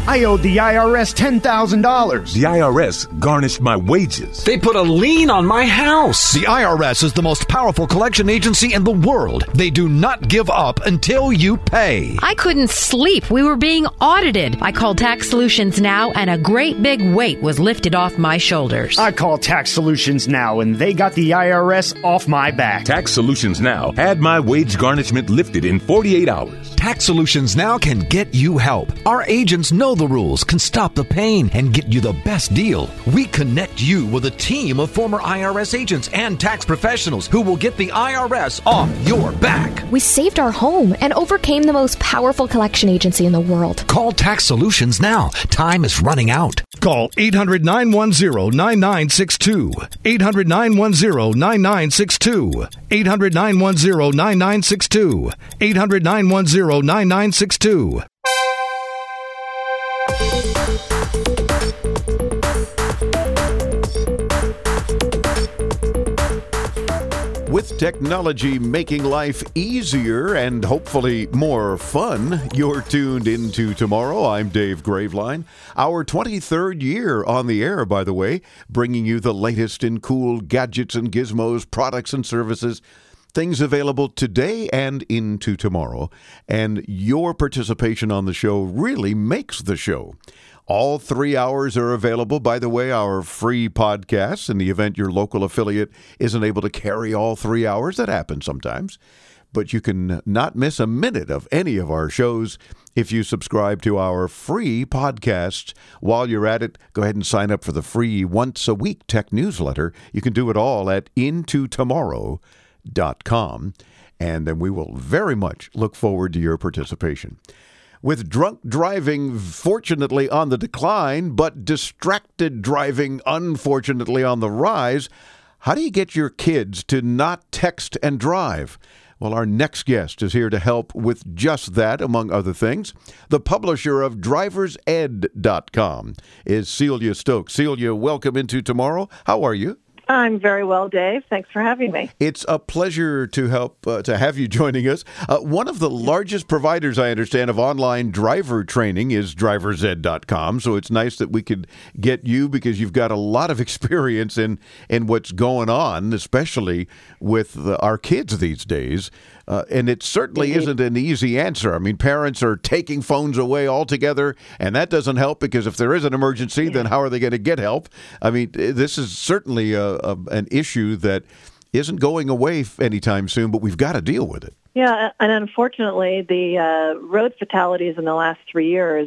I owed the IRS $10,000. The IRS garnished my wages. They put a lien on my house. The IRS is the most powerful collection agency in the world. They do not give up until you pay. I couldn't sleep. We were being audited. I called Tax Solutions Now, and a great big weight was lifted off my shoulders. I called Tax Solutions Now, and they got the IRS off my back. Tax Solutions Now had my wage garnishment lifted in 48 hours. Tax Solutions Now can get you help. Our agents know the rules, can stop the pain, and get you the best deal. We connect you with a team of former IRS agents and tax professionals who will get the IRS off your back. We saved our home and overcame the most powerful collection agency in the world. Call Tax Solutions now. Time is running out. Call 800-910-9962. 800-910-9962. 800-910-9962. 800-910-9962. With technology making life easier and hopefully more fun, you're tuned into Tomorrow. I'm Dave Graveline. Our 23rd year on the air, by the way, bringing you the latest in cool gadgets and gizmos, products and services, things available today and into tomorrow. And your participation on the show really makes the show. All 3 hours are available. By the way, our free podcasts in the event your local affiliate isn't able to carry all 3 hours. That happens sometimes. But you can not miss a minute of any of our shows if you subscribe to our free podcasts. While you're at it, go ahead and sign up for the free once-a-week tech newsletter. You can do it all at intotomorrow.com. And then we will very much look forward to your participation. With drunk driving fortunately on the decline, but distracted driving unfortunately on the rise, how do you get your kids to not text and drive? Well, our next guest is here to help with just that, among other things. The publisher of DriversEd.com is Celia Stokes. Celia, welcome into Tomorrow. How are you? I'm very well, Dave. Thanks for having me. It's a pleasure to have you joining us. One of the largest providers, I understand, of online driver training is DriversEd.com. So it's nice that we could get you because you've got a lot of experience in what's going on, especially with our kids these days. And it certainly isn't an easy answer. I mean, parents are taking phones away altogether, and that doesn't help because if there is an emergency, then how are they going to get help? I mean, this is certainly an issue that isn't going away anytime soon, but we've got to deal with it. Yeah, and unfortunately, the road fatalities in the last 3 years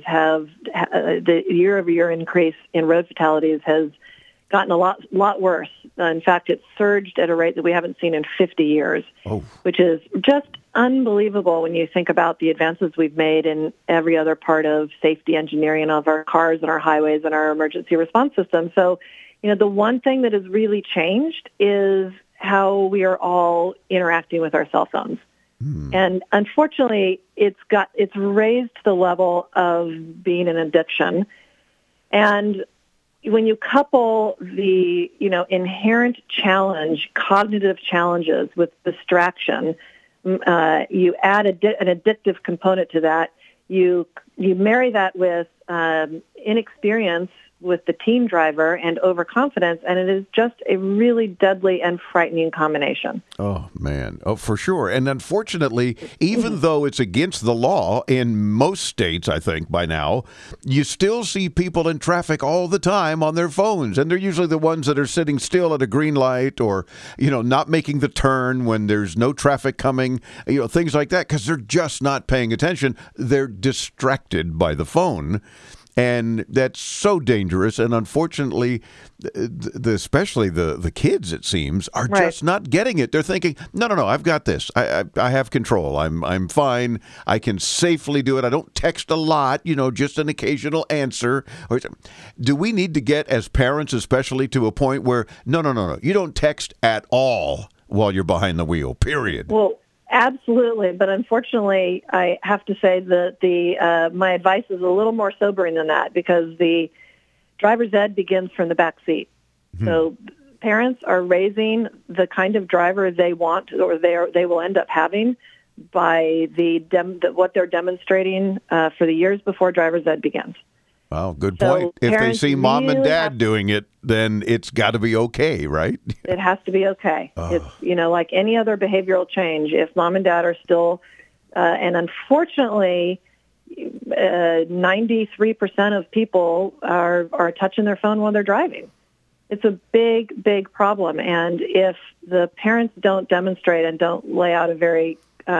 the year-over-year increase in road fatalities has gotten a lot worse. In fact, it's surged at a rate that we haven't seen in 50 years, which is just unbelievable when you think about the advances we've made in every other part of safety engineering of our cars and our highways and our emergency response system. So, the one thing that has really changed is how we are all interacting with our cell phones. And unfortunately, it's raised to the level of being an addiction. And when you couple the, inherent challenge, cognitive challenges with distraction, you add an addictive component to that. You marry that with inexperience with the teen driver and overconfidence, and it is just a really deadly and frightening combination. Oh, man. Oh, for sure. And unfortunately, even though it's against the law in most states, I think, by now, you still see people in traffic all the time on their phones, and they're usually the ones that are sitting still at a green light or, not making the turn when there's no traffic coming, things like that, because they're just not paying attention. They're distracted by the phone. And that's so dangerous. And unfortunately, especially the kids, it seems, are just not getting it. They're thinking, no, I've got this. I have control. I'm fine. I can safely do it. I don't text a lot, just an occasional answer. Do we need to get, as parents especially, to a point where, no, you don't text at all while you're behind the wheel, period? Well, absolutely, but unfortunately, I have to say that my advice is a little more sobering than that because the driver's ed begins from the back seat. Mm-hmm. So parents are raising the kind of driver they want or they will end up having by what they're demonstrating for the years before driver's ed begins. Wow, good So point. If they parents see mom and really dad doing it, then it's got to be okay, right? It has to be okay. It's, like any other behavioral change. If mom and dad are still, and unfortunately, 93% of people are touching their phone while they're driving. It's a big, big problem. And if the parents don't demonstrate and don't lay out a very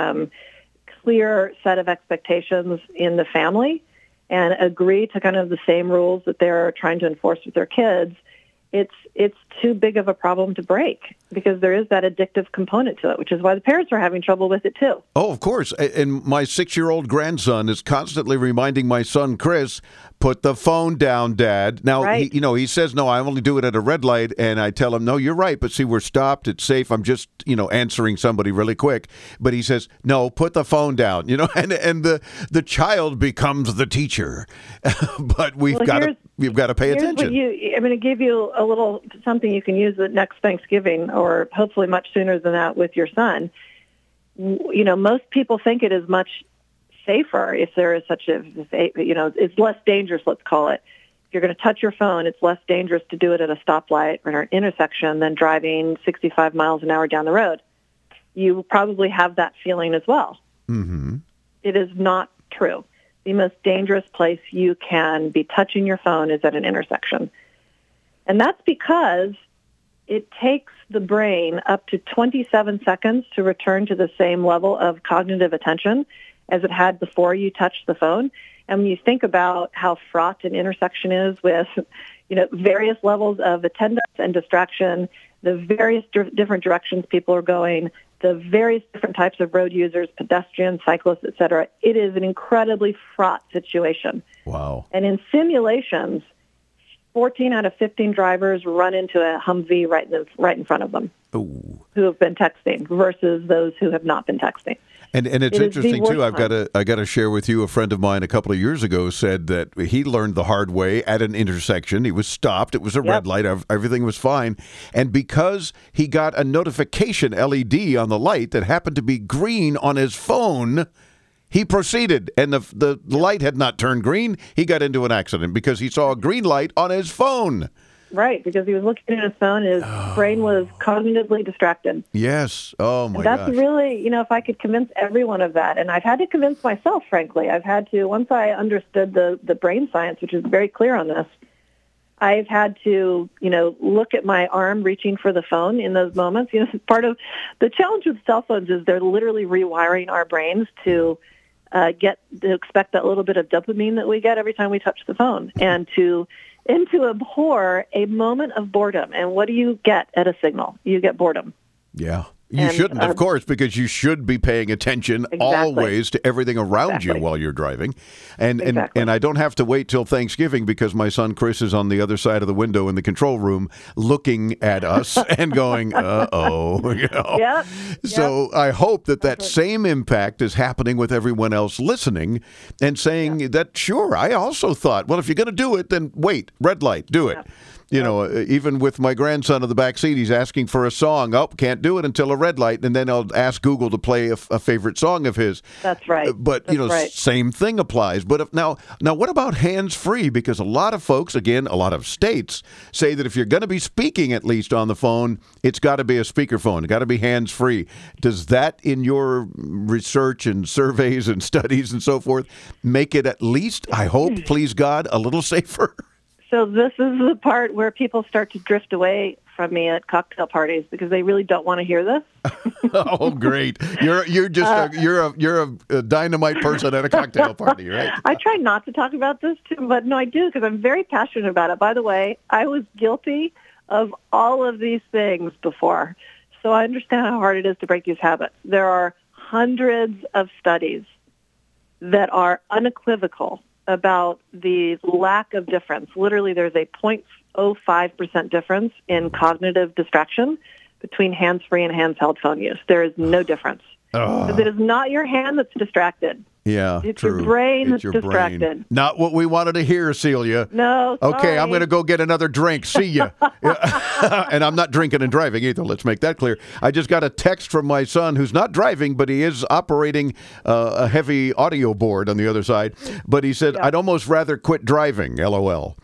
clear set of expectations in the family and agree to kind of the same rules that they're trying to enforce with their kids, it's too big of a problem to break because there is that addictive component to it, which is why the parents are having trouble with it too. Oh, of course. And my 6-year-old grandson is constantly reminding my son, Chris, put the phone down, Dad. Now, Right. he says, no, I only do it at a red light. And I tell him, no, you're right. But see, we're stopped. It's safe. I'm just, answering somebody really quick. But he says, no, put the phone down, and the child becomes the teacher. But we've got to pay attention. I'm going to give you a little something you can use at next Thanksgiving or hopefully much sooner than that with your son. Most people think it is much safer if there is such it's less dangerous, let's call it. If you're going to touch your phone, it's less dangerous to do it at a stoplight or an intersection than driving 65 miles an hour down the road. You probably have that feeling as well. Mm-hmm. It is not true. The most dangerous place you can be touching your phone is at an intersection. And that's because it takes the brain up to 27 seconds to return to the same level of cognitive attention as it had before you touched the phone. And when you think about how fraught an intersection is with, various levels of attendance and distraction, the various different directions people are going, the various different types of road users, pedestrians, cyclists, et cetera, it is an incredibly fraught situation. Wow. And in simulations, 14 out of 15 drivers run into a Humvee right in front of them. Ooh. Who have been texting versus those who have not been texting. And it's interesting too. I got to share with you. A friend of mine a couple of years ago said that he learned the hard way at an intersection. He was stopped. It was a red light. Everything was fine. And because he got a notification LED on the light that happened to be green on his phone, he proceeded, and the light had not turned green. He got into an accident because he saw a green light on his phone. Right, because he was looking at his phone. His brain was cognitively distracted. Yes. Oh, my gosh. That's gosh. really, if I could convince everyone of that, and I've had to convince myself, frankly. I've had to, once I understood the brain science, which is very clear on this, I've had to, look at my arm reaching for the phone in those moments. Part of the challenge with cell phones is they're literally rewiring our brains to expect that little bit of dopamine that we get every time we touch the phone and to abhor a moment of boredom. And what do you get at a signal? You get boredom. Yeah. You shouldn't, of course, because you should be paying attention always to everything around you while you're driving. And I don't have to wait till Thanksgiving because my son Chris is on the other side of the window in the control room looking at us and going, uh-oh. Yep. So I hope that same impact is happening with everyone else listening and saying that, sure, I also thought, well, if you're going to do it, then wait, red light, do it. Even with my grandson in the back seat, he's asking for a song. Oh, can't do it until a red light. And then I'll ask Google to play a favorite song of his. That's right. But, same thing applies. But now what about hands-free? Because a lot of folks, again, a lot of states say that if you're going to be speaking at least on the phone, it's got to be a speakerphone. It's got to be hands-free. Does that, in your research and surveys and studies and so forth, make it at least, I hope, please God, a little safer? So this is the part where people start to drift away from me at cocktail parties because they really don't want to hear this. Oh, great! You're just you're a dynamite person at a cocktail party, right? I try not to talk about this too, but no, I do because I'm very passionate about it. By the way, I was guilty of all of these things before, so I understand how hard it is to break these habits. There are hundreds of studies that are unequivocal about the lack of difference. Literally, there's a 0.05% difference in cognitive distraction between hands-free and hands-held phone use. There is no difference. Because it is not your hand that's distracted. Yeah, It's true. your brain It's that's your distracted. brain. Not what we wanted to hear, Celia. No, Okay, I'm sorry. going to go get another drink. See ya. And I'm not drinking and driving either. Let's make that clear. I just got a text from my son who's not driving, but he is operating a heavy audio board on the other side. But he said, I'd almost rather quit driving, LOL.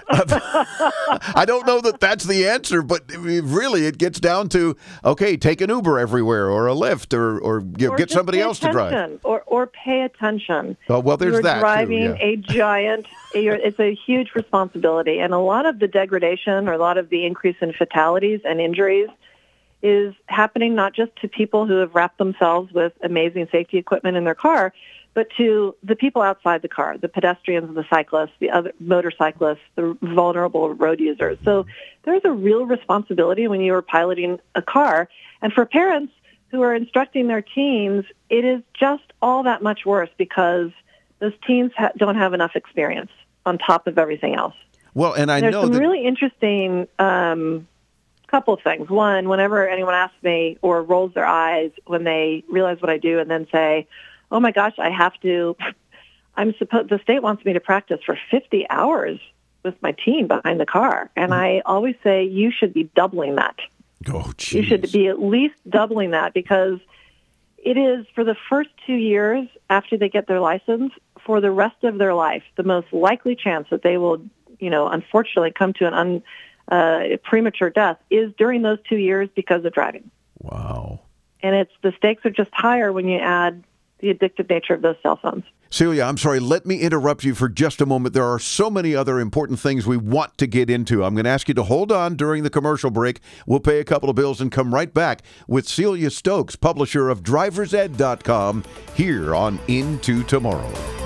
I don't know that that's the answer, but really it gets down to, okay, take an Uber everywhere or a Lyft or get just somebody pay else to drive. attention, or pay attention. Oh, well, there's You're that, too, driving yeah. a giant, it's a huge responsibility. And a lot of the degradation or a lot of the increase in fatalities and injuries is happening not just to people who have wrapped themselves with amazing safety equipment in their car, but to the people outside the car, the pedestrians, the cyclists, the other motorcyclists, the vulnerable road users. So there's a real responsibility when you are piloting a car. And for parents who are instructing their teens, it is just all that much worse because those teens don't have enough experience on top of everything else. Well, and I There's know some that really interesting couple of things. One, whenever anyone asks me or rolls their eyes when they realize what I do and then say, oh my gosh, I have to, the state wants me to practice for 50 hours with my team behind the car. And I always say, you should be doubling that. Oh, geez. You should be at least doubling that because it is for the first 2 years after they get their license, for the rest of their life, the most likely chance that they will, unfortunately come to an premature death is during those 2 years because of driving. Wow. And the stakes are just higher when you add the addictive nature of those cell phones. Celia, I'm sorry. Let me interrupt you for just a moment. There are so many other important things we want to get into. I'm going to ask you to hold on during the commercial break. We'll pay a couple of bills and come right back with Celia Stokes, publisher of DriversEd.com, here on Into Tomorrow.